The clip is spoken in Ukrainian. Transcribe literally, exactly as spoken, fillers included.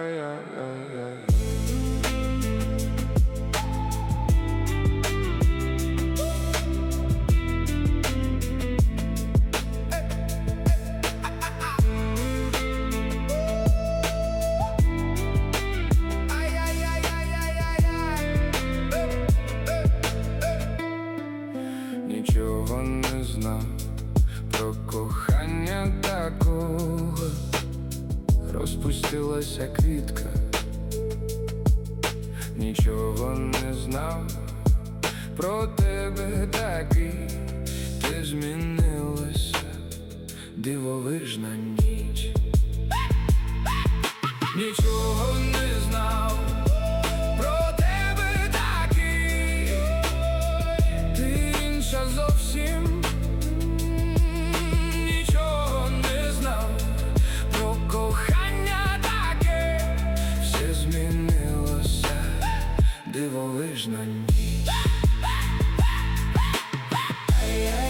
Ай-яй-яй-яй. Нічого не знав про кохання такого, розпустилася квітка. Нічого не знав про тебе такий, ти змінилася, дивовижна ніч. Нічого не знав про тебе такий, ти інша зовсім. Нічого не знав про кохання таке, все змінилося, дивовижна ніч.